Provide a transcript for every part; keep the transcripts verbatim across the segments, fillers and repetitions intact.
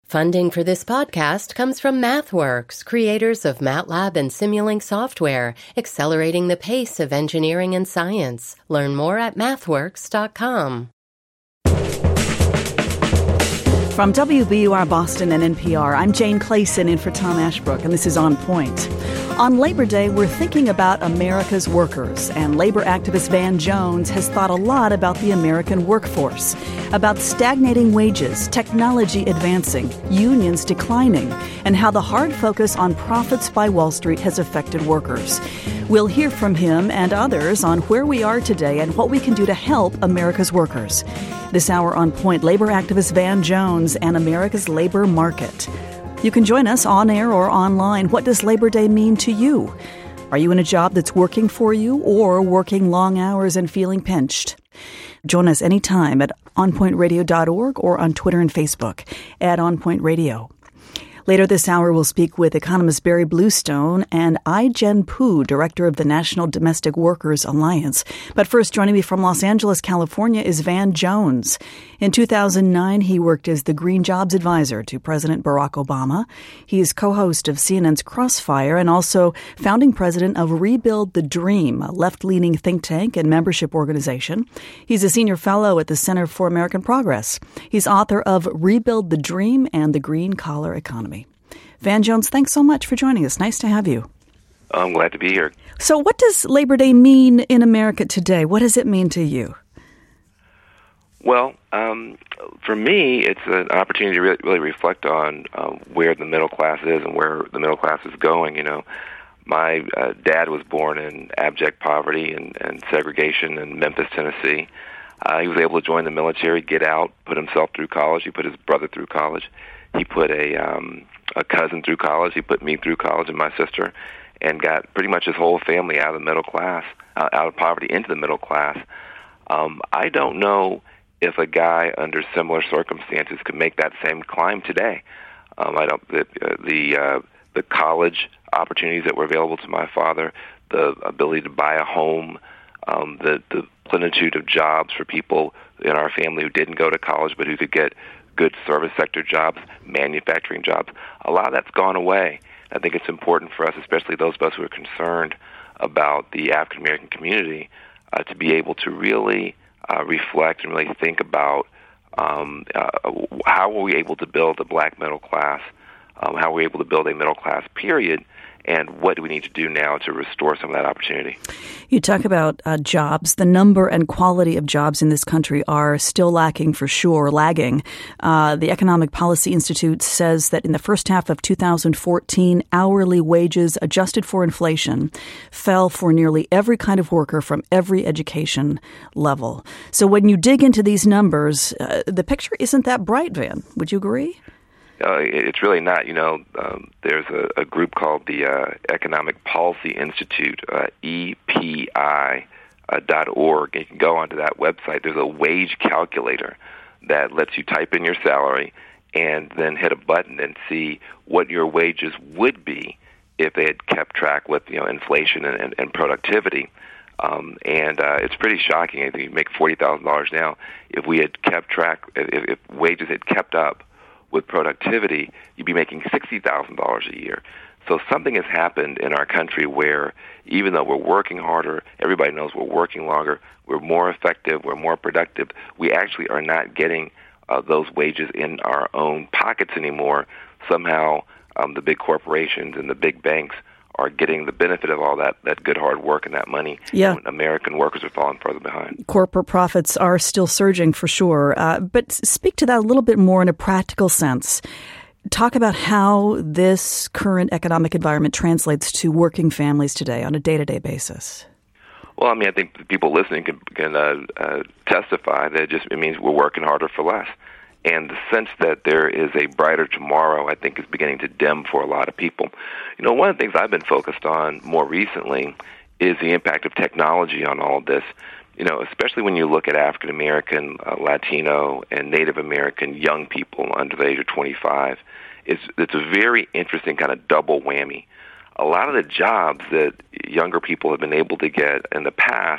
Funding for this podcast comes from MathWorks, creators of MATLAB and Simulink software, accelerating the pace of engineering and science. Learn more at mathworks dot com. From W B U R Boston and N P R, I'm Jane Clayson in for Tom Ashbrook, and this is On Point. On Labor Day, we're thinking about America's workers, and labor activist Van Jones has thought a lot about the American workforce, about stagnating wages, technology advancing, unions declining, and how the hard focus on profits by Wall Street has affected workers. We'll hear from him and others on where we are today and what we can do to help America's workers. This hour on Point, labor activist Van Jones and America's labor market. You can join us on air or online. What does Labor Day mean to you? Are you in a job that's working for you or working long hours and feeling pinched? Join us anytime at on point radio dot org or on Twitter and Facebook at On Point Radio. Later this hour, we'll speak with economist Barry Bluestone and I-Jen Poo, director of the National Domestic Workers Alliance. But first, joining me from Los Angeles, California, is Van Jones. In two thousand nine, he worked as the Green Jobs Advisor to President Barack Obama. He is co-host of C N N's Crossfire and also founding president of Rebuild the Dream, a left-leaning think tank and membership organization. He's a senior fellow at the Center for American Progress. He's author of Rebuild the Dream and the Green Collar Economy. Van Jones, thanks so much for joining us. Nice to have you. I'm glad to be here. So what does Labor Day mean in America today? What does it mean to you? Well, um, for me, it's an opportunity to really, really reflect on um, where the middle class is and where the middle class is going. You know, my uh, dad was born in abject poverty and, and segregation in Memphis, Tennessee. Uh, he was able to join the military, get out, put himself through college. He put his brother through college. He put a um, a cousin through college. He put me through college and my sister, and got pretty much his whole family out of the middle class, uh, out of poverty into the middle class. Um, I don't know if a guy under similar circumstances could make that same climb today. Um, I don't. The uh, the, uh, the college opportunities that were available to my father, the ability to buy a home, um, the the plenitude of jobs for people in our family who didn't go to college but who could get good service sector jobs, manufacturing jobs. A lot of that's gone away. I think it's important for us, especially those of us who are concerned about the African American community, uh, to be able to really uh, reflect and really think about um, uh, how are we able to build a black middle class, um, how are we able to build a middle class period, and what do we need to do now to restore some of that opportunity? You talk about uh, jobs. The number and quality of jobs in this country are still lacking for sure, lagging. Uh, the Economic Policy Institute says that in the first half of two thousand fourteen, hourly wages adjusted for inflation fell for nearly every kind of worker from every education level. So when you dig into these numbers, uh, the picture isn't that bright, Van. Would you agree? Uh, it's really not. You know, um, there's a, a group called the uh, Economic Policy Institute, uh, E P I dot org. And you can go onto that website. There's a wage calculator that lets you type in your salary and then hit a button and see what your wages would be if they had kept track with, you know, inflation and, and, and productivity. Um, and uh, it's pretty shocking. I think you make forty thousand dollars now. If we had kept track, if, if wages had kept up with productivity, you'd be making sixty thousand dollars a year. So something has happened in our country where even though we're working harder, everybody knows we're working longer, we're more effective, we're more productive, we actually are not getting uh, those wages in our own pockets anymore. Somehow um, the big corporations and the big banks are getting the benefit of all that, that good hard work and that money. Yeah. When American workers are falling further behind. Corporate profits are still surging for sure. Uh, but speak to that a little bit more in a practical sense. Talk about how this current economic environment translates to working families today on a day-to-day basis. Well, I mean, I think the people listening can, can uh, uh, testify that it just it means we're working harder for less. And the sense that there is a brighter tomorrow, I think, is beginning to dim for a lot of people. You know, one of the things I've been focused on more recently is the impact of technology on all of this. You know, especially when you look at African American, uh, Latino, and Native American young people under the age of twenty-five, it's it's a very interesting kind of double whammy. A lot of the jobs that younger people have been able to get in the past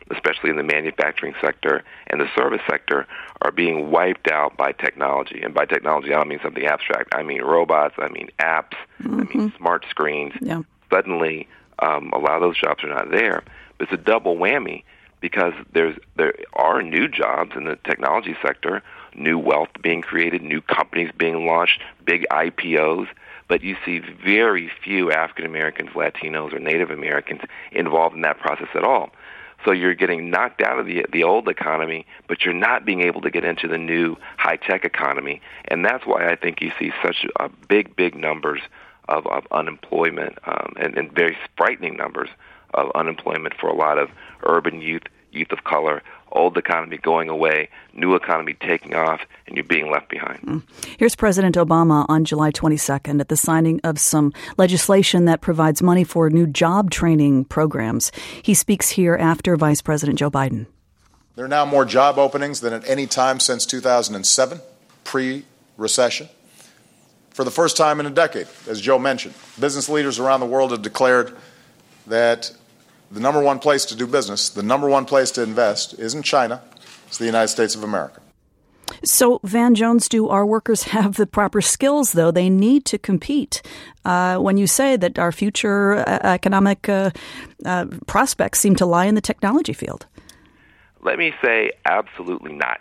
especially in the manufacturing sector and the service sector, are being wiped out by technology. And by technology, I don't mean something abstract. I mean robots. I mean apps. Mm-hmm. I mean smart screens. Yeah. Suddenly, um, a lot of those jobs are not there. But it's a double whammy because there's there are new jobs in the technology sector, new wealth being created, new companies being launched, big I P Os. But you see very few African Americans, Latinos, or Native Americans involved in that process at all. So you're getting knocked out of the the old economy, but you're not being able to get into the new high-tech economy. And that's why I think you see such uh, big, big numbers of, of unemployment um, and, and very frightening numbers of unemployment for a lot of urban youth, youth of color, old economy going away, new economy taking off, and you're being left behind. Mm. Here's President Obama on July twenty-second at the signing of some legislation that provides money for new job training programs. He speaks here after Vice President Joe Biden. There are now more job openings than at any time since two thousand seven, pre-recession. For the first time in a decade, as Joe mentioned, business leaders around the world have declared that the number one place to do business, the number one place to invest isn't China, it's the United States of America. So, Van Jones, do our workers have the proper skills, though, they need to compete? Uh, when you say that our future uh, economic uh, uh, prospects seem to lie in the technology field? Let me say absolutely not.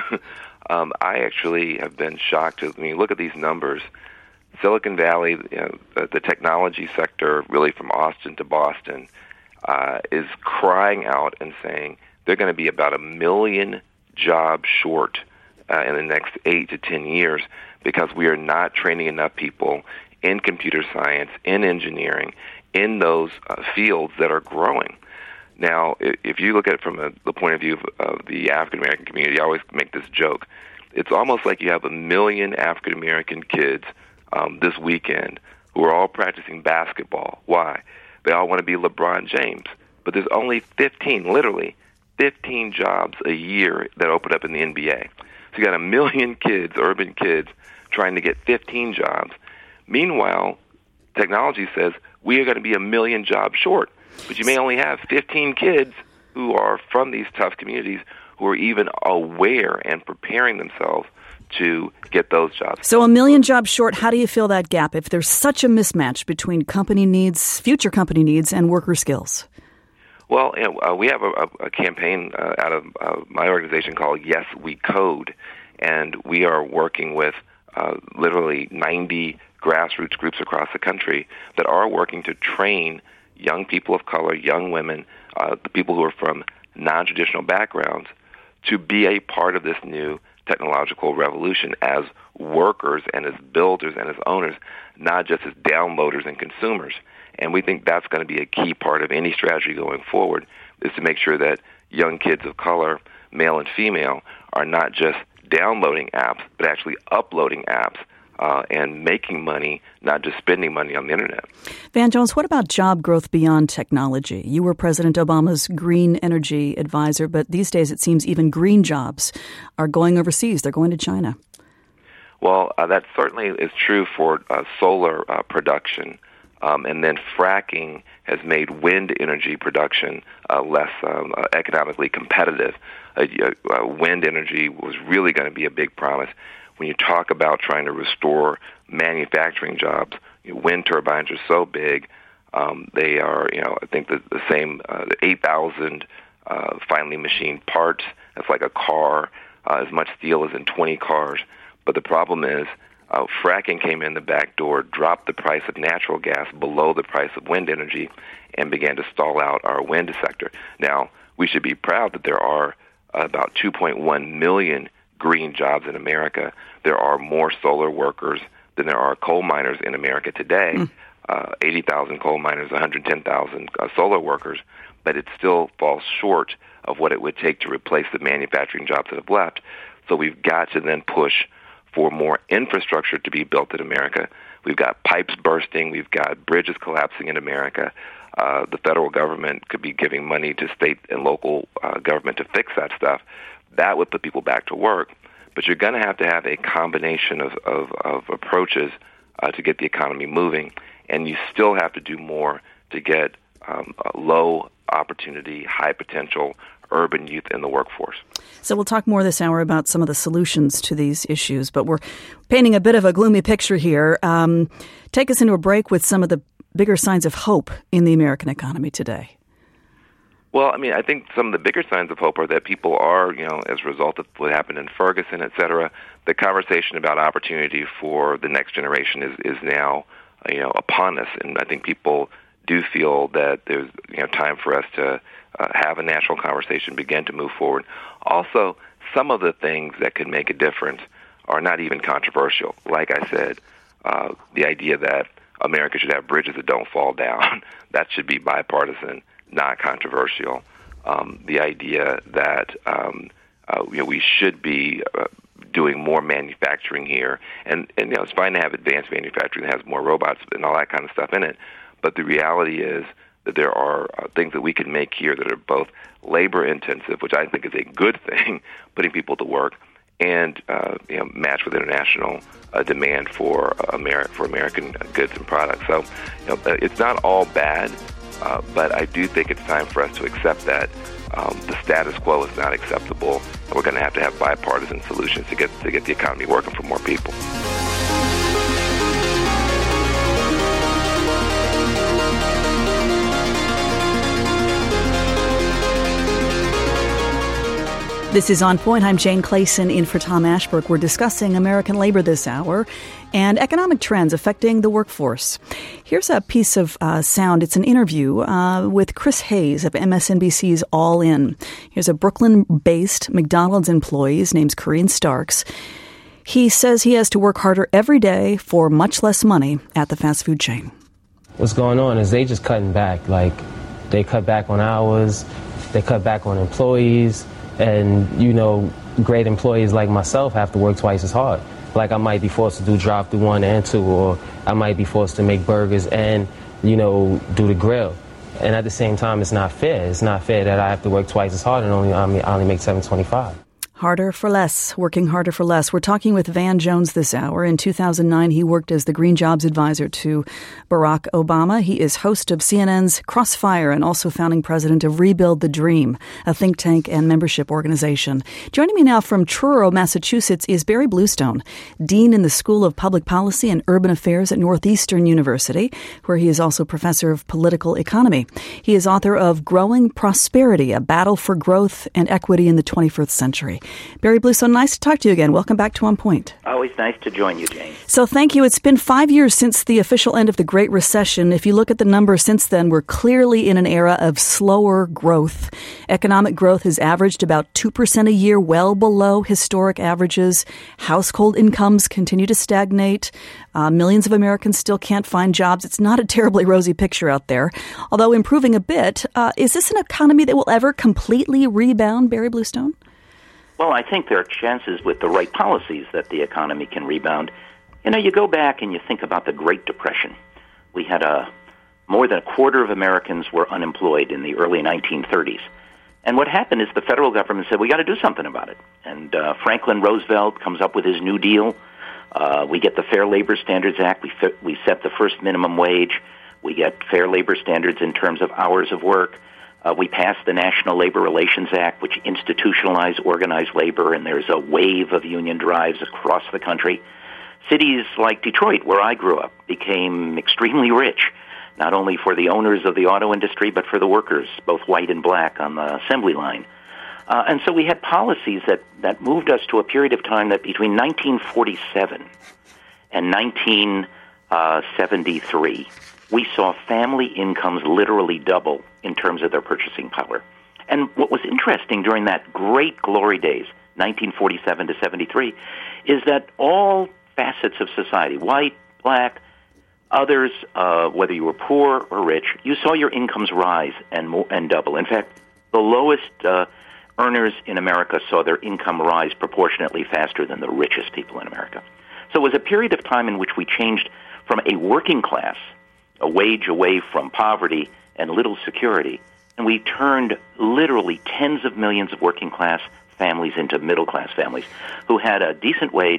um, I actually have been shocked. When you look at these numbers, Silicon Valley, you know, the, the technology sector, really from Austin to Boston, Uh, is crying out and saying they're going to be about a million jobs short uh, in the next eight to ten years because we are not training enough people in computer science, in engineering, in those uh, fields that are growing. Now, if, if you look at it from a, the point of view of, of the African American community, I always make this joke. It's almost like you have a million African American kids um, this weekend who are all practicing basketball. Why? They all want to be LeBron James. But there's only fifteen, literally, fifteen jobs a year that open up in the N B A. So you got a million kids, urban kids, trying to get fifteen jobs. Meanwhile, technology says we are going to be a million jobs short. But you may only have fifteen kids who are from these tough communities who are even aware and preparing themselves to get those jobs. So a million jobs short, how do you fill that gap if there's such a mismatch between company needs, future company needs, and worker skills? Well, you know, uh, we have a, a campaign uh, out of uh, my organization called Yes, We Code, and we are working with uh, literally ninety grassroots groups across the country that are working to train young people of color, young women, uh, the people who are from non-traditional backgrounds, to be a part of this new technological revolution as workers and as builders and as owners, not just as downloaders and consumers. And we think that's going to be a key part of any strategy going forward, is to make sure that young kids of color, male and female, are not just downloading apps, but actually uploading apps uh, and making money, not just spending money on the internet. Van Jones, what about job growth beyond technology? You were President Obama's green energy advisor, but these days it seems even green jobs are going overseas. They're going to China. Well, uh, that certainly is true for uh, solar uh, production. Um, and then fracking has made wind energy production uh, less um, uh, economically competitive. Uh, uh, wind energy was really going to be a big promise. When you talk about trying to restore manufacturing jobs, you know, wind turbines are so big. Um, they are, you know, I think the, the same, uh, the eight thousand uh, finely machined parts. That's like a car, uh, as much steel as in twenty cars. But the problem is, Uh, fracking came in the back door, dropped the price of natural gas below the price of wind energy, and began to stall out our wind sector. Now, we should be proud that there are about two point one million green jobs in America. There are more solar workers than there are coal miners in America today. Mm. Uh, eighty thousand coal miners, one hundred ten thousand uh, solar workers, but it still falls short of what it would take to replace the manufacturing jobs that have left. So we've got to then push for more infrastructure to be built in America. We've got pipes bursting. We've got bridges collapsing in America. Uh, the federal government could be giving money to state and local uh, government to fix that stuff. That would put people back to work. But you're going to have to have a combination of, of, of approaches uh, to get the economy moving, and you still have to do more to get um, low opportunity, high potential urban youth in the workforce. So we'll talk more this hour about some of the solutions to these issues, but we're painting a bit of a gloomy picture here. Um, take us into a break with some of the bigger signs of hope in the American economy today. Well, I mean, I think some of the bigger signs of hope are that people are, you know, as a result of what happened in Ferguson, et cetera, the conversation about opportunity for the next generation is, is now, you know, upon us. And I think people do feel that there's, you know, time for us to uh, have a national conversation, begin to move forward. Also, some of the things that could make a difference are not even controversial. Like I said, uh, the idea that America should have bridges that don't fall down, that should be bipartisan, not controversial. Um, the idea that um, uh, you know, we should be uh, doing more manufacturing here, and, and you know, it's fine to have advanced manufacturing that has more robots and all that kind of stuff in it, but the reality is that there are uh, things that we can make here that are both labor-intensive, which I think is a good thing, putting people to work, and uh, you know, match with international uh, demand for uh, Ameri- for American goods and products. So, you know, it's not all bad. Uh, but I do think it's time for us to accept that um, the status quo is not acceptable, and we're going to have to have bipartisan solutions to get to get the economy working for more people. This is On Point. I'm Jane Clayson in for Tom Ashbrook. We're discussing American labor this hour and economic trends affecting the workforce. Here's a piece of uh, sound. It's an interview uh, with Chris Hayes of M S N B C's All In. Here's a Brooklyn-based McDonald's employee. His name's Korean Starks. He says he has to work harder every day for much less money at the fast food chain. What's going on is they just cutting back. Like, they cut back on hours, they cut back on employees. And, you know, great employees like myself have to work twice as hard. Like, I might be forced to do drive-through one and two, or I might be forced to make burgers and, you know, do the grill. And at the same time, it's not fair. It's not fair that I have to work twice as hard and only I only make seven twenty-five. Harder for less, working harder for less. We're talking with Van Jones this hour. In two thousand nine, he worked as the Green Jobs Advisor to Barack Obama. He is host of C N N's Crossfire and also founding president of Rebuild the Dream, a think tank and membership organization. Joining me now from Truro, Massachusetts, is Barry Bluestone, Dean in the School of Public Policy and Urban Affairs at Northeastern University, where he is also professor of political economy. He is author of Growing Prosperity, A Battle for Growth and Equity in the twenty-first century. Barry Bluestone, nice to talk to you again. Welcome back to On Point. Always nice to join you, Jane. So thank you. It's been five years since the official end of the Great Recession. If you look at the numbers since then, we're clearly in an era of slower growth. Economic growth has averaged about two percent a year, well below historic averages. Household incomes continue to stagnate. Uh, millions of Americans still can't find jobs. It's not a terribly rosy picture out there, although improving a bit. Uh, is this an economy that will ever completely rebound, Barry Bluestone? Well, I think there are chances with the right policies that the economy can rebound. You know, you go back and you think about the Great Depression. We had a more than a quarter of Americans were unemployed in the early nineteen thirties. And what happened is the federal government said, we got to do something about it. And uh, Franklin Roosevelt comes up with his New Deal. Uh, we get the Fair Labor Standards Act. We, fi- we set the first minimum wage. We get fair labor standards in terms of hours of work. Uh, we passed the National Labor Relations Act, which institutionalized organized labor, and there's a wave of union drives across the country. Cities like Detroit, where I grew up, became extremely rich, not only for the owners of the auto industry, but for the workers, both white and black, on the assembly line. Uh, and so we had policies that, that moved us to a period of time that between nineteen forty-seven and nineteen seventy-three, we saw family incomes literally double in terms of their purchasing power. And what was interesting during that great glory days, nineteen forty-seven to seventy-three, is that all facets of society, white, black, others, uh, whether you were poor or rich, you saw your incomes rise and more, and double. In fact, the lowest uh, earners in America saw their income rise proportionately faster than the richest people in America. So it was a period of time in which we changed from a working class, a wage away from poverty and little security, and we turned literally tens of millions of working class families into middle class families who had a decent wage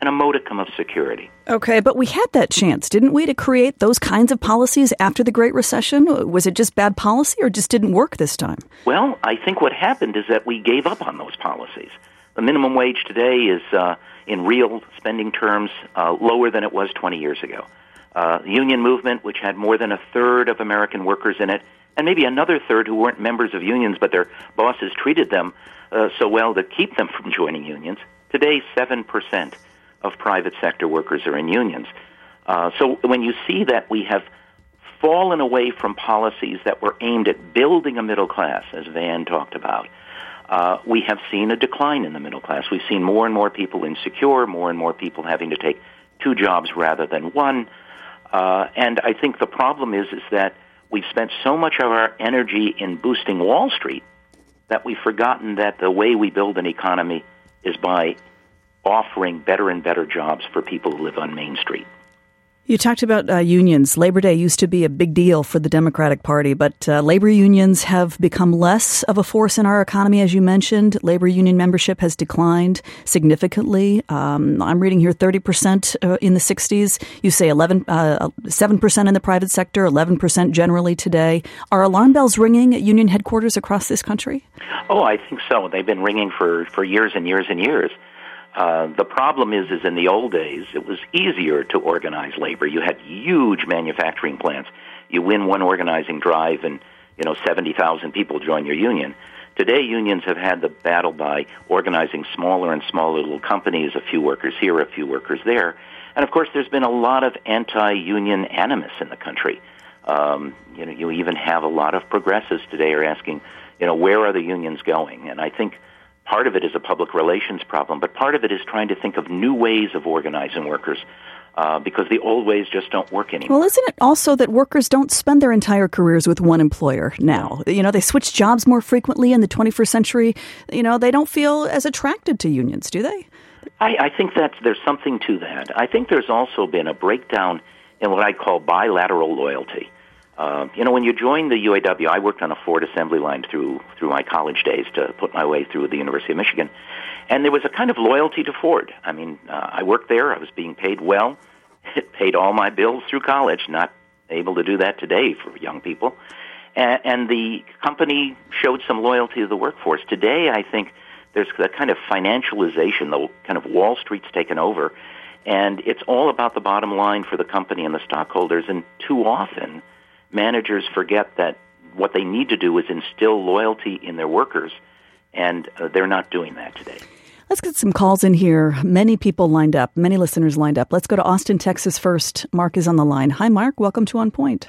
and a modicum of security. Okay, but we had that chance, didn't we, to create those kinds of policies after the Great Recession? Was it just bad policy or just didn't work this time? Well, I think what happened is that we gave up on those policies. The minimum wage today is, uh, in real spending terms, uh, lower than it was twenty years ago. Uh, the union movement, which had more than a third of American workers in it, and maybe another third who weren't members of unions, but their bosses treated them uh, so well to keep them from joining unions. Today, seven percent of private sector workers are in unions. Uh, so when you see that we have fallen away from policies that were aimed at building a middle class, as Van talked about, uh, we have seen a decline in the middle class. We've seen more and more people insecure, more and more people having to take two jobs rather than one. Uh, and I think the problem is, is that we've spent so much of our energy in boosting Wall Street that we've forgotten that the way we build an economy is by offering better and better jobs for people who live on Main Street. You talked about uh, unions. Labor Day used to be a big deal for the Democratic Party, but uh, labor unions have become less of a force in our economy, as you mentioned. Labor union membership has declined significantly. Um, I'm reading here thirty percent uh, in the sixties. You say eleven, uh, seven percent in the private sector, eleven percent generally today. Are alarm bells ringing at union headquarters across this country? Oh, I think so. They've been ringing for, for years and years and years. Uh, the problem is, is in the old days, it was easier to organize labor. You had huge manufacturing plants. You win one organizing drive and, you know, seventy thousand people join your union. Today, unions have had the battle by organizing smaller and smaller little companies, a few workers here, a few workers there. And, of course, there's been a lot of anti-union animus in the country. Um, you know, you even have a lot of progressives today are asking, you know, where are the unions going? And I think part of it is a public relations problem, but part of it is trying to think of new ways of organizing workers uh, because the old ways just don't work anymore. Well, isn't it also that workers don't spend their entire careers with one employer now? You know, they switch jobs more frequently in the twenty-first century. You know, they don't feel as attracted to unions, do they? I, I think that there's something to that. I think there's also been a breakdown in what I call bilateral loyalty. Uh, you know, when you join the U A W, I worked on a Ford assembly line through through my college days to put my way through the University of Michigan, and there was a kind of loyalty to Ford. I mean, uh, I worked there. I was being paid well. It paid all my bills through college. Not able to do that today for young people. And, and the company showed some loyalty to the workforce. Today, I think there's a kind of financialization, the kind of Wall Street's taken over, and it's all about the bottom line for the company and the stockholders, and too often managers forget that what they need to do is instill loyalty in their workers, and uh, they're not doing that today. Let's get some calls in here. Many people lined up, many listeners lined up. Let's go to Austin, Texas first. Mark is on the line. Hi, Mark. Welcome to On Point.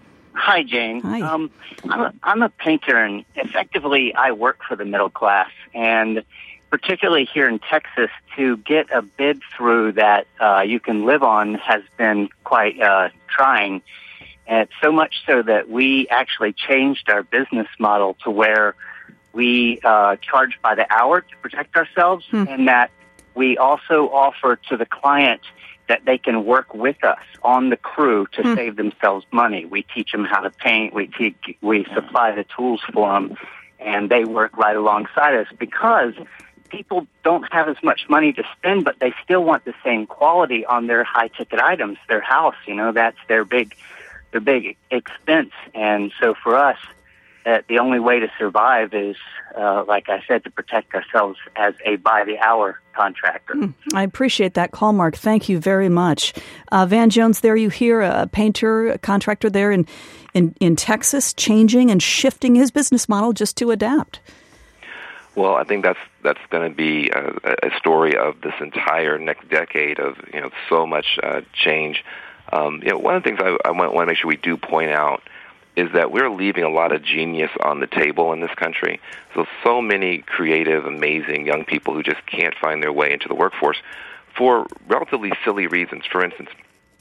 Hi, Jane. Hi. Um, I'm, a, I'm a painter, and effectively I work for the middle class, and particularly here in Texas, to get a bid through that uh, you can live on has been quite uh, trying. And so much so that we actually changed our business model to where we uh, charge by the hour to protect ourselves, hmm. and that we also offer to the client that they can work with us on the crew to hmm. save themselves money. We teach them how to paint. We teach, we supply the tools for them, and they work right alongside us because people don't have as much money to spend, but they still want the same quality on their high-ticket items, their house. You know, that's their big their big expense. And so for us, uh, the only way to survive is, uh, like I said, to protect ourselves as a by-the-hour contractor. Mm, I appreciate that call, Mark. Thank you very much. Uh, Van Jones, there you hear a painter, a contractor there in, in, in Texas, changing and shifting his business model just to adapt. Well, I think that's that's going to be a, a story of this entire next decade of you know so much uh, change. Um, you know, one of the things I, I want, want to make sure we do point out is that we're leaving a lot of genius on the table in this country. So, so many creative, amazing young people who just can't find their way into the workforce for relatively silly reasons. For instance,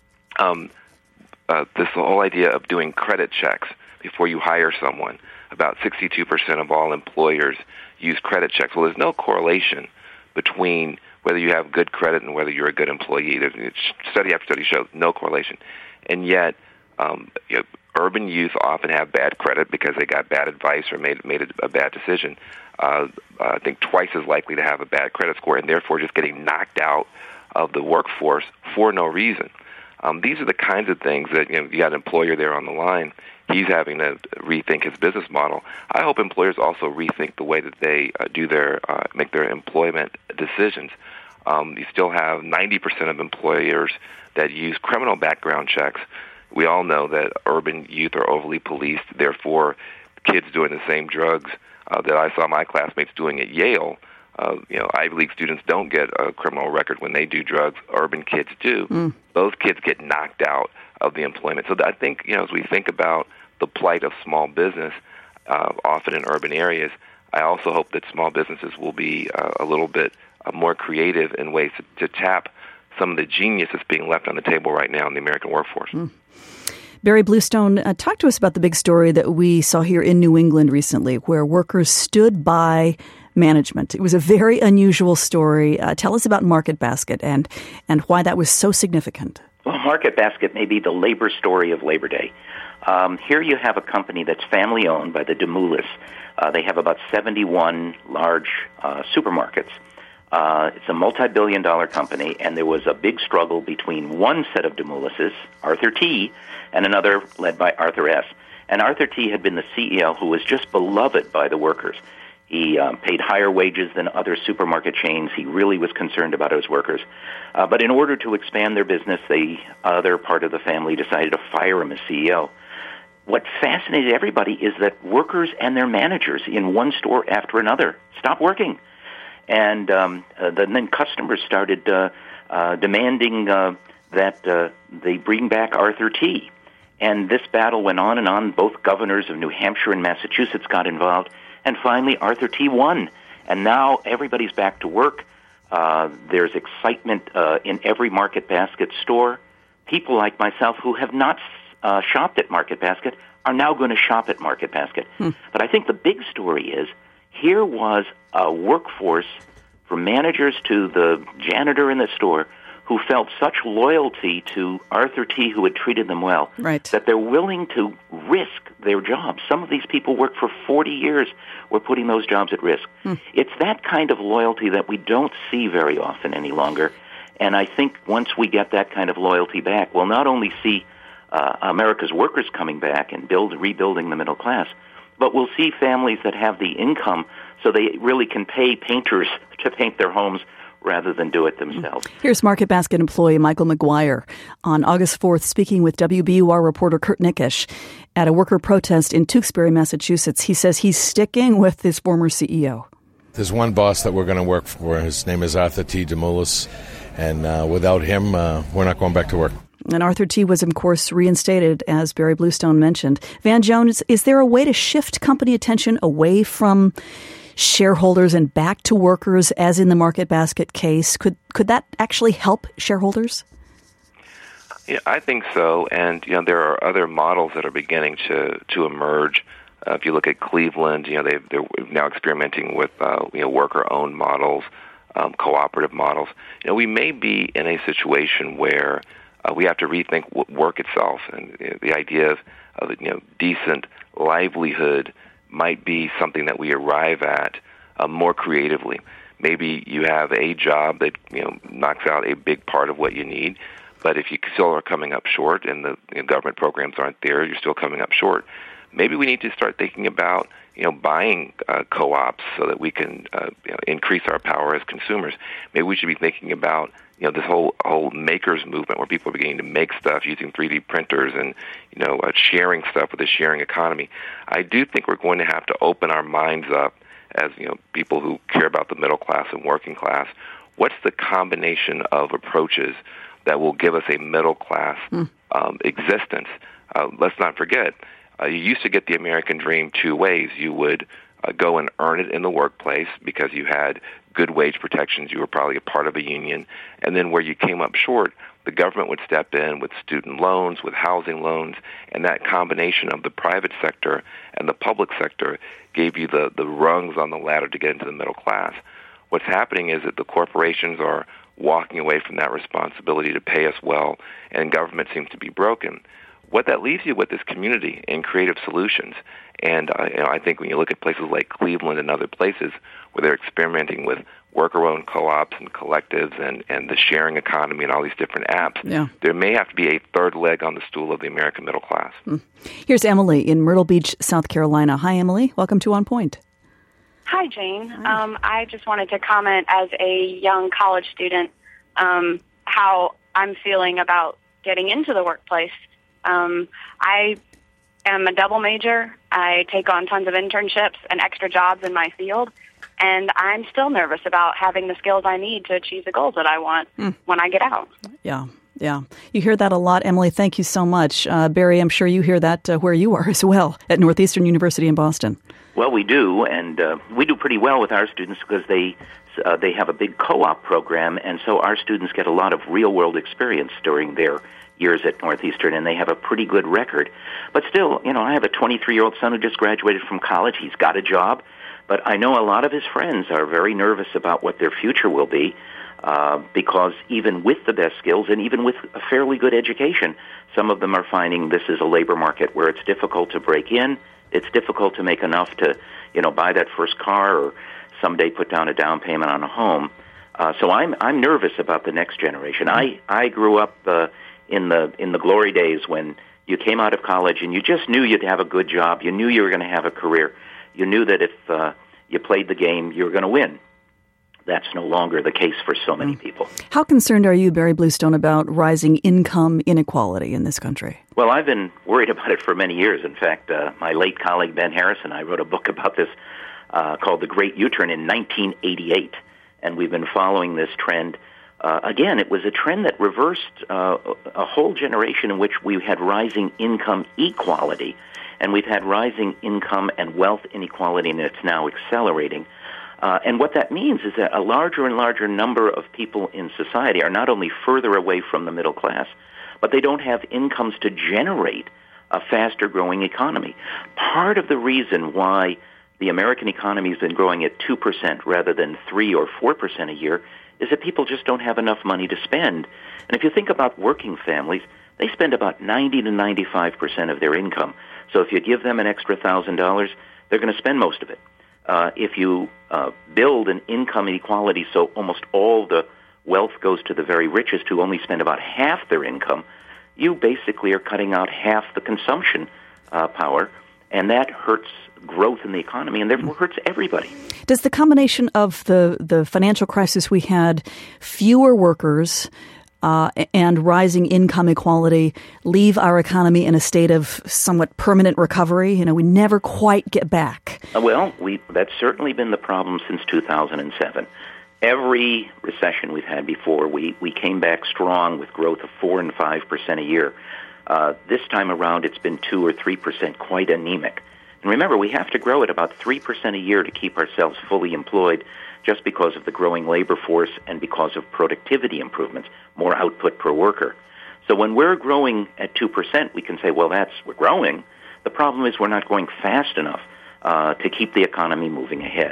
um, uh, this whole idea of doing credit checks before you hire someone. About sixty-two percent of all employers use credit checks. Well, there's no correlation between whether you have good credit and whether you're a good employee. There's study after study shows no correlation. And yet, um, you know, urban youth often have bad credit because they got bad advice or made made a, a bad decision. Uh, I think twice as likely to have a bad credit score and therefore just getting knocked out of the workforce for no reason. Um, these are the kinds of things that, you know, you got an employer there on the line. He's having to rethink his business model. I hope employers also rethink the way that they uh, do their uh, make their employment decisions. Um, you still have ninety percent of employers that use criminal background checks. We all know that urban youth are overly policed. Therefore, kids doing the same drugs uh, that I saw my classmates doing at Yale. Uh, you know, Ivy League students don't get a criminal record when they do drugs. Urban kids do. Mm. Those kids get knocked out of the employment. So I think, you know, as we think about the plight of small business, uh, often in urban areas, I also hope that small businesses will be uh, a little bit uh, more creative in ways to, to tap some of the genius that's being left on the table right now in the American workforce. Mm. Barry Bluestone, uh, talk to us about the big story that we saw here in New England recently, where workers stood by management. It was a very unusual story. Uh, tell us about Market Basket and, and why that was so significant. Well, Market Basket may be the labor story of Labor Day. Um, here you have a company that's family-owned by the DeMoulis. Uh, they have about seventy-one large uh, supermarkets. Uh, it's a multi-billion dollar company, and there was a big struggle between one set of DeMoulises, Arthur T., and another led by Arthur S. And Arthur T. had been the C E O who was just beloved by the workers. He um, paid higher wages than other supermarket chains. He really was concerned about his workers. Uh, but in order to expand their business, the other part of the family decided to fire him as C E O. What fascinated everybody is that workers and their managers in one store after another stopped working. And um, uh, then customers started uh, uh, demanding uh, that uh, they bring back Arthur T. And this battle went on and on. Both governors of New Hampshire and Massachusetts got involved. And finally, Arthur T. won. And now everybody's back to work. Uh, there's excitement uh, in every Market Basket store. People like myself who have not uh, shopped at Market Basket are now going to shop at Market Basket. Hmm. But I think the big story is here was a workforce from managers to the janitor in the store who felt such loyalty to Arthur T., who had treated them well, right, that they're willing to risk their jobs. Some of these people worked for forty years. We're putting those jobs at risk. Hmm. It's that kind of loyalty that we don't see very often any longer. And I think once we get that kind of loyalty back, we'll not only see uh, America's workers coming back and build, rebuilding the middle class, but we'll see families that have the income so they really can pay painters to paint their homes rather than do it themselves. Here's Market Basket employee Michael McGuire on August fourth speaking with W B U R reporter Kurt Nickish at a worker protest in Tewksbury, Massachusetts. He says he's sticking with his former C E O. There's one boss that we're going to work for. His name is Arthur T. DeMoulis, and uh, without him, uh, we're not going back to work. And Arthur T. was, of course, reinstated, as Barry Bluestone mentioned. Van Jones, is there a way to shift company attention away from shareholders and back to workers, as in the Market Basket case? Could could that actually help shareholders? Yeah, I think so. And you know, there are other models that are beginning to to emerge. Uh, if you look at Cleveland, you know, they they're now experimenting with uh, you know worker-owned models, um, cooperative models. You know, we may be in a situation where uh, we have to rethink work itself, and you know, the idea of, of you know decent livelihood might be something that we arrive at uh, more creatively. Maybe you have a job that you know knocks out a big part of what you need, but if you still are coming up short and the you know, government programs aren't there, you're still coming up short. Maybe we need to start thinking about you know buying uh, co-ops so that we can uh, you know, increase our power as consumers. Maybe we should be thinking about you know this whole whole makers movement where people are beginning to make stuff using three D printers and you know uh, sharing stuff with a sharing economy. I do think we're going to have to open our minds up as you know people who care about the middle class and working class. What's the combination of approaches that will give us a middle class mm. um, existence? Uh, let's not forget, uh, you used to get the American dream two ways. You would uh, go and earn it in the workplace because you had good wage protections, you were probably a part of a union, and then where you came up short, the government would step in with student loans, with housing loans, and that combination of the private sector and the public sector gave you the, the rungs on the ladder to get into the middle class. What's happening is that the corporations are walking away from that responsibility to pay us well, and government seems to be broken. What that leaves you with is community and creative solutions. And uh, you know, I think when you look at places like Cleveland and other places where they're experimenting with worker-owned co-ops and collectives and, and the sharing economy and all these different apps, yeah. there may have to be a third leg on the stool of the American middle class. Mm. Here's Emily in Myrtle Beach, South Carolina. Hi, Emily. Welcome to On Point. Hi, Jane. Hi. Um, I just wanted to comment as a young college student um, how I'm feeling about getting into the workplace. Um, I am a double major. I take on tons of internships and extra jobs in my field. And I'm still nervous about having the skills I need to achieve the goals that I want mm. when I get out. Yeah, yeah. You hear that a lot, Emily. Thank you so much. Uh, Barry, I'm sure you hear that uh, where you are as well, at Northeastern University in Boston. Well, we do, and uh, we do pretty well with our students because they uh, they have a big co-op program, and so our students get a lot of real-world experience during their years at Northeastern, and they have a pretty good record. But still, you know, I have a twenty-three-year-old son who just graduated from college. He's got a job. But I know a lot of his friends are very nervous about what their future will be uh, because even with the best skills and even with a fairly good education, some of them are finding this is a labor market where it's difficult to break in. It's difficult to make enough to, you know, buy that first car or someday put down a down payment on a home. Uh, so I'm I'm nervous about the next generation. I I grew up uh, in the in the glory days when you came out of college and you just knew you'd have a good job. You knew you were going to have a career. You knew that if uh, you played the game, you were going to win. That's no longer the case for so many people. How concerned are you, Barry Bluestone, about rising income inequality in this country? Well, I've been worried about it for many years. In fact, uh, my late colleague Ben Harris and I wrote a book about this uh, called The Great U-Turn in nineteen eighty-eight, and we've been following this trend. Uh, again, it was a trend that reversed uh, a whole generation in which we had rising income equality, and we've had rising income and wealth inequality, and it's now accelerating. Uh, and what that means is that a larger and larger number of people in society are not only further away from the middle class, but they don't have incomes to generate a faster-growing economy. Part of the reason why the American economy has been growing at two percent rather than three or four percent a year is that people just don't have enough money to spend. And if you think about working families, they spend about ninety to ninety-five percent of their income. So if you give them an extra one thousand dollars, they're going to spend most of it. Uh, if you uh, build an income inequality so almost all the wealth goes to the very richest who only spend about half their income, you basically are cutting out half the consumption uh, power, and that hurts growth in the economy and therefore hurts everybody. Does the combination of the, the financial crisis we had, fewer workers, Uh, and rising income equality leave our economy in a state of somewhat permanent recovery? You know, we never quite get back. Uh, well, we that's certainly been the problem since two thousand seven. Every recession we've had before, we, we came back strong with growth of four and five percent a year. Uh, this time around, it's been two or three percent, quite anemic. And remember, we have to grow at about three percent a year to keep ourselves fully employed, just because of the growing labor force and because of productivity improvements, more output per worker. So when we're growing at two percent, we can say, well, that's we're growing. The problem is we're not going fast enough uh, to keep the economy moving ahead.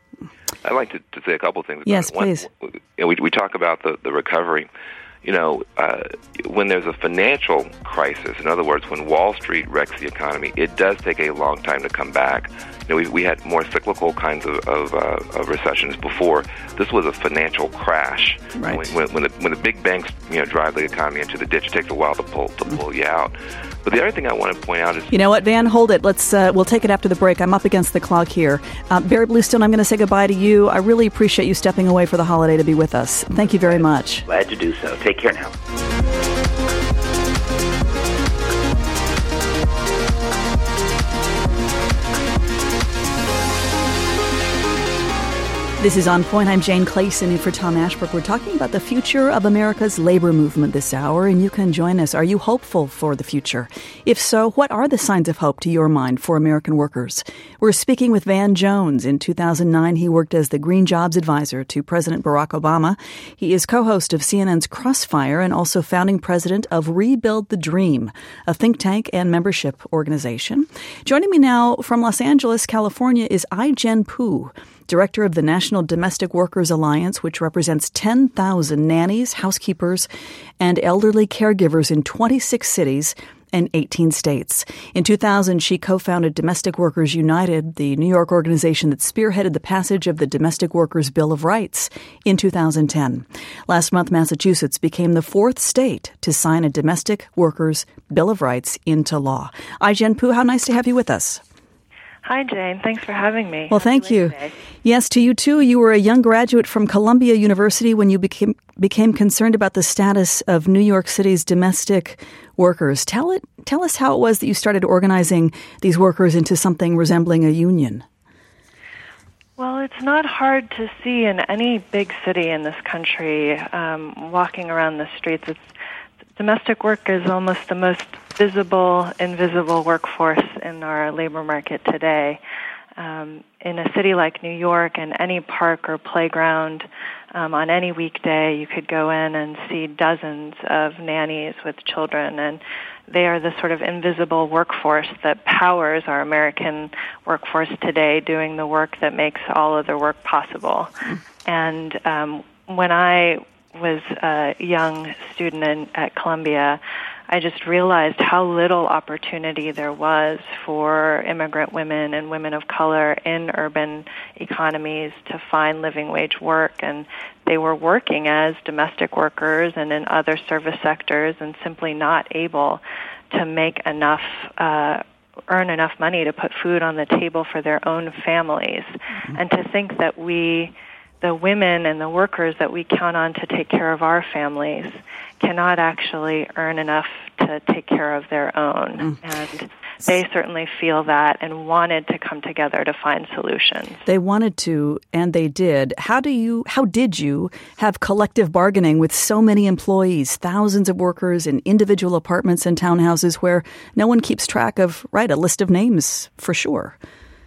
I'd like to, to say a couple of things. About yes, it. One, please. You know, we, we talk about the, the recovery. You know, uh, when there's a financial crisis, in other words, when Wall Street wrecks the economy, it does take a long time to come back. You know, we, we had more cyclical kinds of, of, uh, of recessions before. This was a financial crash. Right. When, when, when, the, when the big banks, you know, drive the economy into the ditch, it takes a while to pull to pull you out. But the other thing I want to point out is, you know what, Van, hold it. Let's uh, we'll take it after the break. I'm up against the clock here. Uh, Barry Bluestone, I'm going to say goodbye to you. I really appreciate you stepping away for the holiday to be with us. Thank you very much. Glad to do so. Take care now. This is On Point. I'm Jane Clayson in for Tom Ashbrook. We're talking about the future of America's labor movement this hour, and you can join us. Are you hopeful for the future? If so, what are the signs of hope to your mind for American workers? We're speaking with Van Jones. In two thousand nine, he worked as the Green Jobs Advisor to President Barack Obama. He is co-host of C N N's Crossfire and also founding president of Rebuild the Dream, a think tank and membership organization. Joining me now from Los Angeles, California, is I-Jen Poo. director of the National Domestic Workers Alliance, which represents ten thousand nannies, housekeepers, and elderly caregivers in twenty-six cities and eighteen states. In two thousand, she co-founded Domestic Workers United, the New York organization that spearheaded the passage of the Domestic Workers Bill of Rights in two thousand ten. Last month, Massachusetts became the fourth state to sign a Domestic Workers Bill of Rights into law. Ai-jen Poo, how nice to have you with us. Hi, Jane. Thanks for having me. Well, thank you. Yes, to you too. You were a young graduate from Columbia University when you became became concerned about the status of New York City's domestic workers. Tell it. Tell us how it was that you started organizing these workers into something resembling a union. Well, it's not hard to see in any big city in this country, um, walking around the streets. It's, domestic work is almost the most visible, invisible workforce in our labor market today. Um, in a city like New York, in any park or playground, um, on any weekday, you could go in and see dozens of nannies with children, and they are the sort of invisible workforce that powers our American workforce today, doing the work that makes all other work possible. And um, when I was a young student in, at Columbia, I just realized how little opportunity there was for immigrant women and women of color in urban economies to find living wage work. And they were working as domestic workers and in other service sectors and simply not able to make enough, uh, earn enough money to put food on the table for their own families. Mm-hmm. And to think that we, the women and the workers that we count on to take care of our families, cannot actually earn enough to take care of their own. Mm. And they certainly feel that and wanted to come together to find solutions. They wanted to, and they did. How do you, how did you have collective bargaining with so many employees, thousands of workers in individual apartments and townhouses where no one keeps track of, right, a list of names for sure?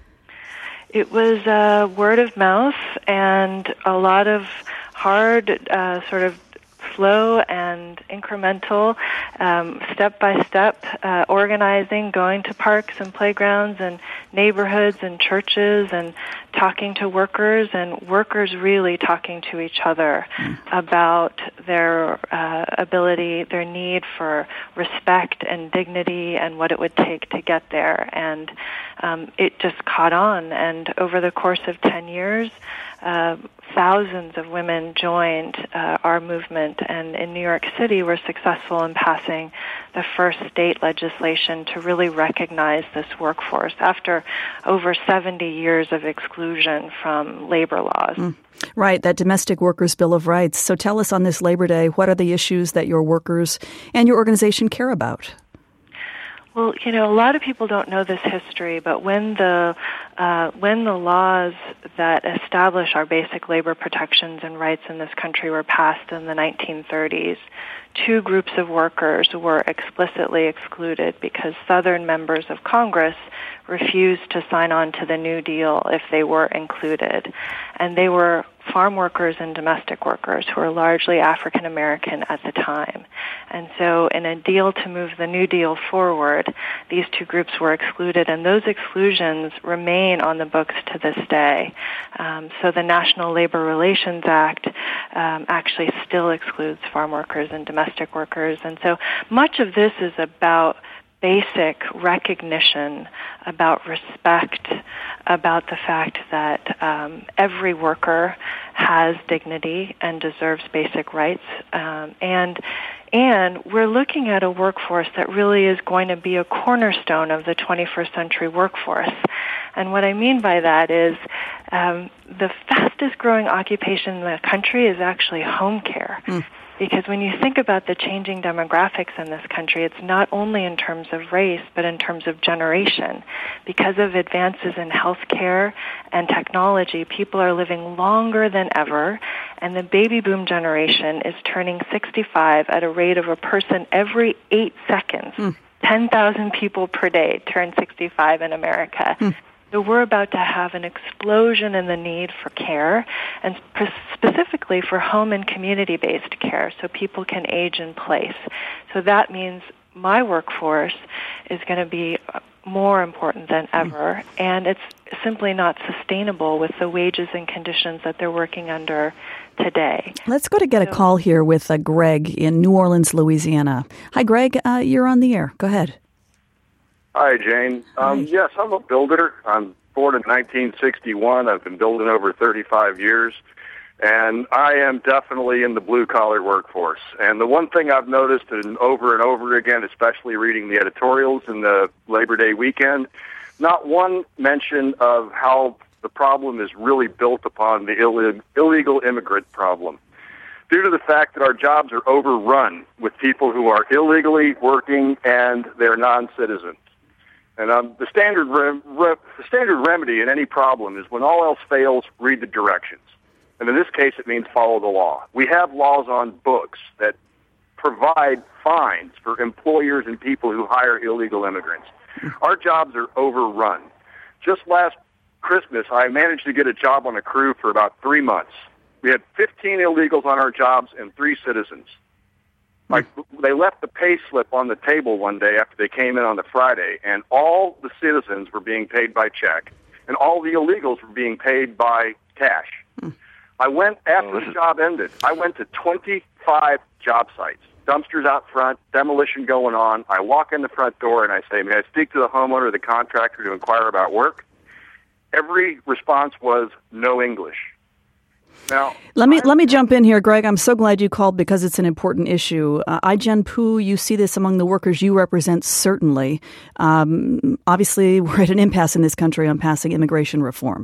It was uh, word of mouth and a lot of hard uh, sort of slow and incremental, um, step-by-step uh, organizing, going to parks and playgrounds and neighborhoods and churches and talking to workers, and workers really talking to each other mm. about their uh, ability, their need for respect and dignity and what it would take to get there. And um, it just caught on, and over the course of ten years, uh, thousands of women joined uh, our movement, and in New York City we're successful in passing the first state legislation to really recognize this workforce after over seventy years of exclusion from labor laws. Mm. Right, that Domestic Workers Bill of Rights. So tell us on this Labor Day, what are the issues that your workers and your organization care about? Well, you know, a lot of people don't know this history, but when the uh, when the laws that establish our basic labor protections and rights in this country were passed in the nineteen thirties, two groups of workers were explicitly excluded because Southern members of Congress refused to sign on to the New Deal if they were included. And they were farm workers and domestic workers who were largely African American at the time. And so in a deal to move the New Deal forward, these two groups were excluded, and those exclusions remain on the books to this day. Um, so the National Labor Relations Act um, actually still excludes farm workers and domestic workers. And so much of this is about basic recognition, about respect, about the fact that um, every worker has dignity and deserves basic rights. Um, and and we're looking at a workforce that really is going to be a cornerstone of the twenty-first century workforce. And what I mean by that is um, the fastest growing occupation in the country is actually home care. Mm. Because when you think about the changing demographics in this country, it's not only in terms of race, but in terms of generation. Because of advances in healthcare and technology, people are living longer than ever, and the baby boom generation is turning sixty-five at a rate of a person every eight seconds. Mm. ten thousand people per day turn sixty-five in America. Mm. So we're about to have an explosion in the need for care, and specifically for home and community-based care, so people can age in place. So that means my workforce is going to be more important than ever, and it's simply not sustainable with the wages and conditions that they're working under today. Let's go to get so, a call here with uh, Greg in New Orleans, Louisiana. Hi, Greg. Uh, you're on the air. Go ahead. Hi, Jane. Um, Hi. Yes, I'm a builder. I'm born in nineteen sixty-one. I've been building over thirty-five years, and I am definitely in the blue-collar workforce. And the one thing I've noticed and over and over again, especially reading the editorials in the Labor Day weekend, not one mention of how the problem is really built upon the Ill- illegal immigrant problem. Due to the fact that our jobs are overrun with people who are illegally working and they're non-citizens. And um, the standard re- re- the standard remedy in any problem is when all else fails, read the directions. And in this case, it means follow the law. We have laws on books that provide fines for employers and people who hire illegal immigrants. Our jobs are overrun. Just last Christmas, I managed to get a job on a crew for about three months. We had fifteen illegals on our jobs and three citizens. Like, they left the pay slip on the table one day after they came in on the Friday, and all the citizens were being paid by check, and all the illegals were being paid by cash. Hmm. I went, after oh, the job ended, I went to twenty-five job sites, dumpsters out front, demolition going on. I walk in the front door and I say, may I speak to the homeowner or the contractor to inquire about work? Every response was no English. Now, let me let me jump in here, Greg. I'm so glad you called because it's an important issue. Uh, Ai-jen Poo, you see this among the workers you represent, certainly. Um, obviously, we're at an impasse in this country on passing immigration reform.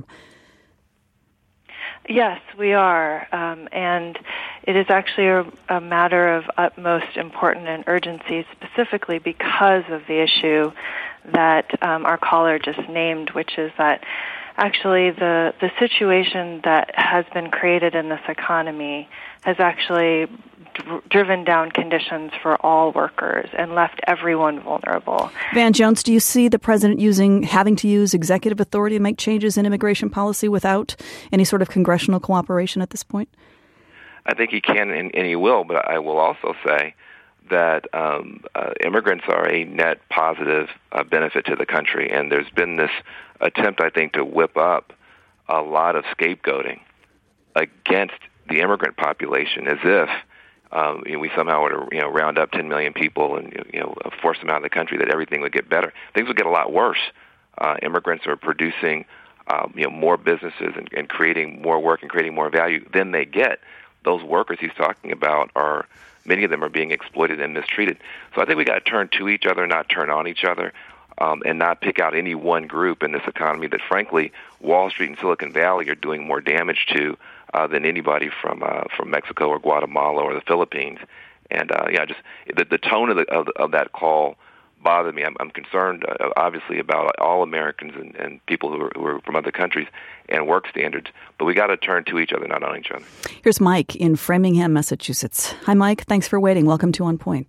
Yes, we are. Um, and it is actually a, a matter of utmost importance and urgency, specifically because of the issue that um, our caller just named, which is that actually the, the situation that has been created in this economy has actually dr- driven down conditions for all workers and left everyone vulnerable. Van Jones, do you see the president using having to use executive authority to make changes in immigration policy without any sort of congressional cooperation at this point? I think he can and, and he will, but I will also say that um, uh, immigrants are a net positive uh, benefit to the country, and there's been this attempt, I think, to whip up a lot of scapegoating against the immigrant population, as if um, you know, we somehow were to you know round up ten million people and you know force them out of the country, that everything would get better. Things would get a lot worse. Uh, immigrants are producing um, you know more businesses and, and creating more work and creating more value than they get. Those workers he's talking about are many of them are being exploited and mistreated. So I think we got to turn to each other, not turn on each other, um, and not pick out any one group in this economy that, frankly, Wall Street and Silicon Valley are doing more damage to uh, than anybody from uh, from Mexico or Guatemala or the Philippines. And uh, yeah, just the, the tone of, the, of, of that call bothered me. I'm, I'm concerned, uh, obviously, about all Americans and, and people who are, who are from other countries and work standards, but we got to turn to each other, not on each other. Here's Mike in Framingham, Massachusetts. Hi, Mike. Thanks for waiting. Welcome to On Point.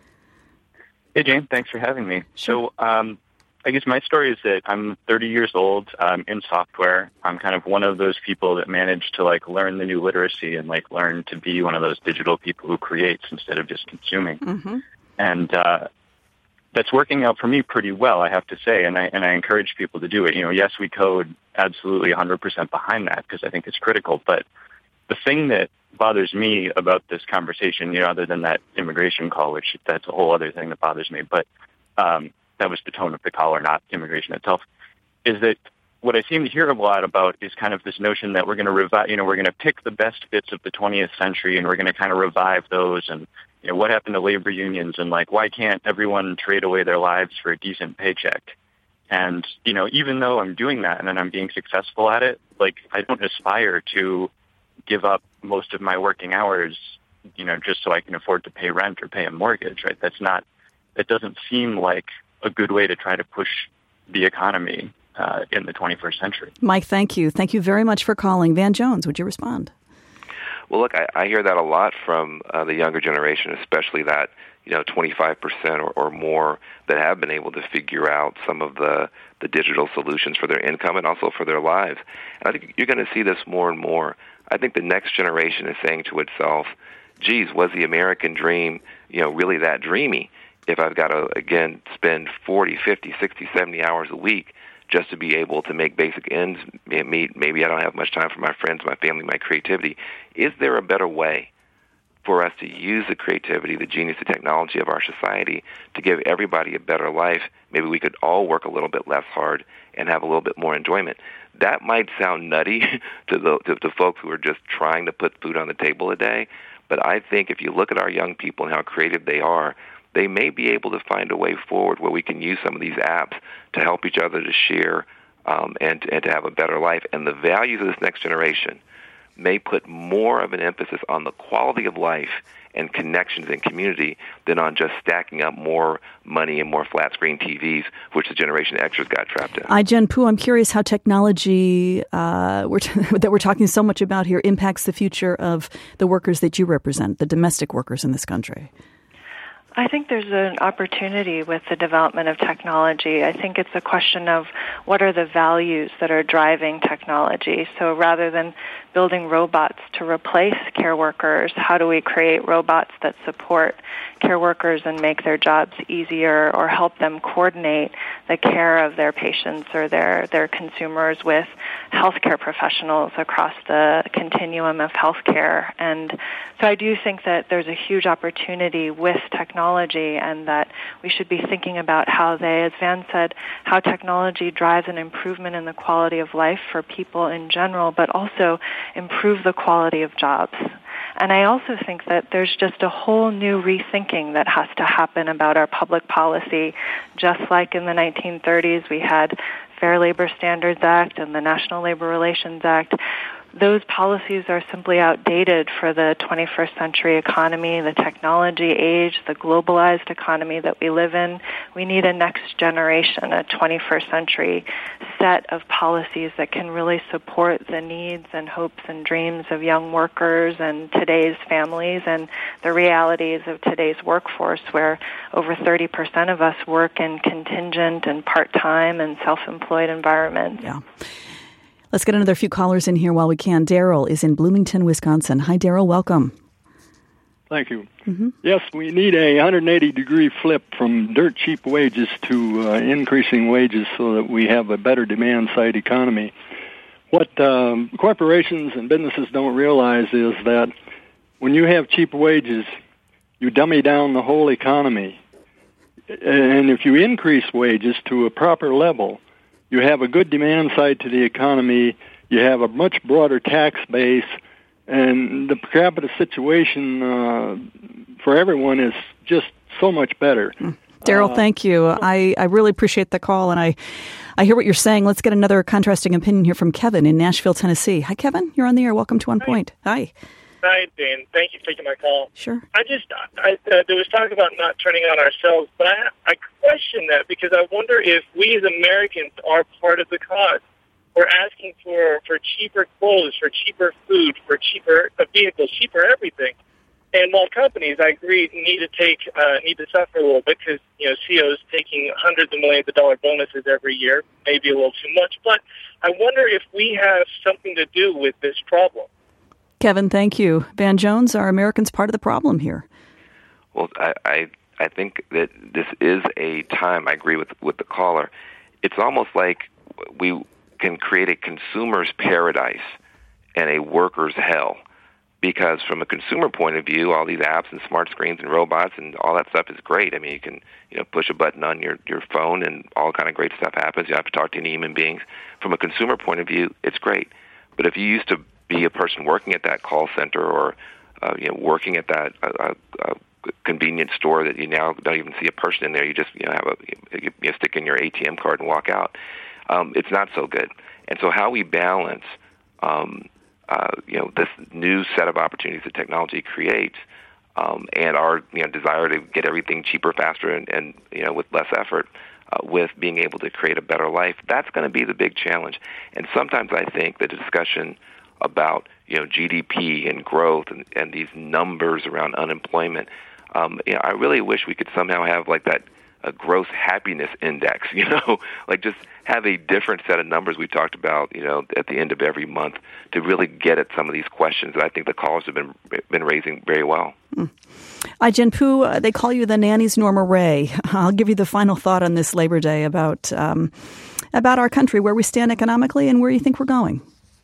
Hey, Jane. Thanks for having me. Sure. So um, I guess my story is that I'm thirty years old. I'm in software. I'm kind of one of those people that managed to, like, learn the new literacy and, like, learn to be one of those digital people who creates instead of just consuming. Mm-hmm. And uh that's working out for me pretty well, I have to say, and I and I encourage people to do it. You know, yes, we code, absolutely one hundred percent behind that because I think it's critical. But the thing that bothers me about this conversation, you know, other than that immigration call, which that's a whole other thing that bothers me, but um, that was the tone of the caller, not immigration itself, is that what I seem to hear a lot about is kind of this notion that we're going to revive, you know, we're going to pick the best bits of the twentieth century and we're going to kind of revive those and, you know, what happened to labor unions and, like, why can't everyone trade away their lives for a decent paycheck? And, you know, even though I'm doing that and then I'm being successful at it, like, I don't aspire to give up most of my working hours, you know, just so I can afford to pay rent or pay a mortgage, right? That's not, that doesn't seem like a good way to try to push the economy uh, in the twenty-first century. Mike, thank you. Thank you very much for calling. Van Jones, would you respond? Well, look, I, I hear that a lot from uh, the younger generation, especially that, you know, twenty-five percent or, or more that have been able to figure out some of the, the digital solutions for their income and also for their lives. And I think you're going to see this more and more. I think the next generation is saying to itself, geez, was the American dream, you know, really that dreamy? if I've got to, again, spend forty, fifty, sixty, seventy hours a week just to be able to make basic ends meet. Maybe I don't have much time for my friends, my family, my creativity. Is there a better way for us to use the creativity, the genius, the technology of our society to give everybody a better life? Maybe we could all work a little bit less hard and have a little bit more enjoyment. That might sound nutty to the to, to folks who are just trying to put food on the table a day, but I think if you look at our young people and how creative they are, they may be able to find a way forward where we can use some of these apps to help each other to share um, and, and to have a better life. And the values of this next generation may put more of an emphasis on the quality of life and connections and community than on just stacking up more money and more flat-screen T Vs, which the Generation Xers got trapped in. I-Gen Poo, I'm curious how technology uh, we're t- that we're talking so much about here impacts the future of the workers that you represent, the domestic workers in this country. I think there's an opportunity with the development of technology. I think it's a question of what are the values that are driving technology. So rather than building robots to replace care workers, how do we create robots that support care workers and make their jobs easier or help them coordinate the care of their patients or their, their consumers with healthcare professionals across the continuum of healthcare. And so I do think that there's a huge opportunity with technology and that we should be thinking about how they, as Van said, how technology drives an improvement in the quality of life for people in general, but also improve the quality of jobs. And I also think that there's just a whole new rethinking that has to happen about our public policy. Just like in the nineteen thirties, we had Fair Labor Standards Act and the National Labor Relations Act. Those policies are simply outdated for the twenty-first century economy, the technology age, the globalized economy that we live in. We need a next generation, a twenty-first century set of policies that can really support the needs and hopes and dreams of young workers and today's families and the realities of today's workforce, where over thirty percent of us work in contingent and part-time and self-employed environments. Yeah. Let's get another few callers in here while we can. Daryl is in Bloomington, Wisconsin. Hi, Daryl. Welcome. Thank you. Mm-hmm. Yes, we need a one hundred eighty degree flip from dirt cheap wages to uh, increasing wages so that we have a better demand-side economy. What um, corporations and businesses don't realize is that when you have cheap wages, you dummy down the whole economy. And if you increase wages to a proper level, you have a good demand side to the economy, you have a much broader tax base, and the per capita situation uh, for everyone is just so much better. Daryl, uh, thank you. I, I really appreciate the call, and I, I hear what you're saying. Let's get another contrasting opinion here from Kevin in Nashville, Tennessee. Hi, Kevin. You're on the air. Welcome to On Point. Hi. Hi, Dan. Thank you for taking my call. Sure. I just, I, uh, there was talk about not turning on ourselves, but I, I question that because I wonder if we as Americans are part of the cause. We're asking for, for cheaper clothes, for cheaper food, for cheaper vehicles, cheaper everything. And while companies, I agree, need to take, uh, need to suffer a little bit because, you know, C E Os taking hundreds of millions of dollar bonuses every year, maybe a little too much. But I wonder if we have something to do with this problem. Kevin, thank you. Van Jones, are Americans part of the problem here? Well, I, I I think that this is a time, I agree with with the caller, it's almost like we can create a consumer's paradise and a worker's hell. Because from a consumer point of view, all these apps and smart screens and robots and all that stuff is great. I mean, you can you know push a button on your, your phone and all kind of great stuff happens. You have to talk to any human beings. From a consumer point of view, it's great. But if you used to be a person working at that call center or uh, you know working at that uh, uh, convenience store that you now don't even see a person in there, you just you know have a you, you stick in your A T M card and walk out. Um, it's not so good. And so how we balance um, uh, you know this new set of opportunities that technology creates um, and our you know desire to get everything cheaper, faster, and, and you know with less effort. Uh, with being able to create a better life, that's going to be the big challenge. And sometimes I think the discussion about you know G D P and growth and, and these numbers around unemployment, um, you know, I really wish we could somehow have like that a gross happiness index, you know, like just have a different set of numbers we talked about, you know, at the end of every month to really get at some of these questions that I think the callers have been been raising very well. Mm. Ai-jen Poo, uh, they call you the nanny's Norma Ray. I'll give you the final thought on this Labor Day about um, about our country, where we stand economically and where you think we're going.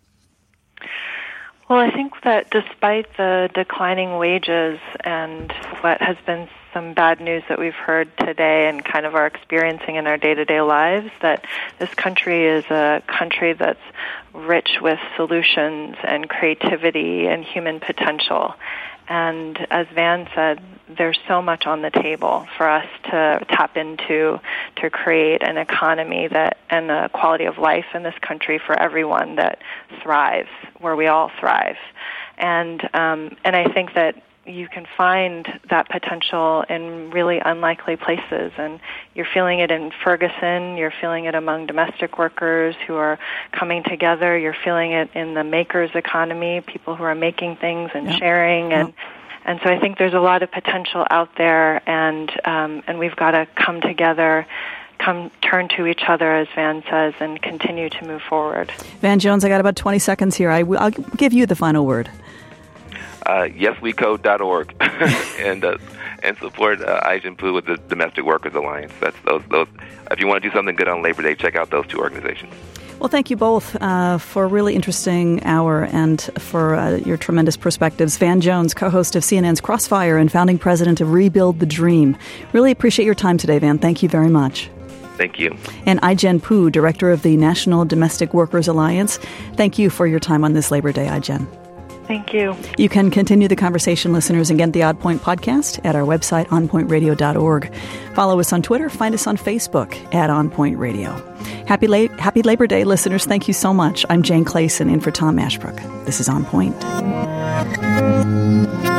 Well, I think that despite the declining wages and what has been some bad news that we've heard today and kind of are experiencing in our day-to-day lives, that this country is a country that's rich with solutions and creativity and human potential. And as Van said, there's so much on the table for us to tap into to create an economy that and a quality of life in this country for everyone that thrives, where we all thrive. And um, and I think that you can find that potential in really unlikely places. And you're feeling it in Ferguson. You're feeling it among domestic workers who are coming together. You're feeling it in the makers economy, people who are making things and yep. sharing. And, yep. and so I think there's a lot of potential out there, and um, and we've got to come together, come turn to each other, as Van says, and continue to move forward. Van Jones, I got about twenty seconds here. I w- I'll give you the final word. Uh, yes we code dot org and uh, and support uh, Ai-jen Poo with the Domestic Workers Alliance. That's those those. If you want to do something good on Labor Day, check out those two organizations. Well, thank you both uh, for a really interesting hour and for uh, your tremendous perspectives. Van Jones, co-host of C N N's Crossfire and founding president of Rebuild the Dream. Really appreciate your time today, Van. Thank you very much. Thank you. And Ai-jen Poo, director of the National Domestic Workers Alliance. Thank you for your time on this Labor Day, Ai-jen. Thank you. You can continue the conversation, listeners, and get the Odd Point podcast at our website, on point radio dot org. Follow us on Twitter. Find us on Facebook at On Point Radio. Happy, la- Happy Labor Day, listeners. Thank you so much. I'm Jane Clayson in for Tom Ashbrook. This is On Point.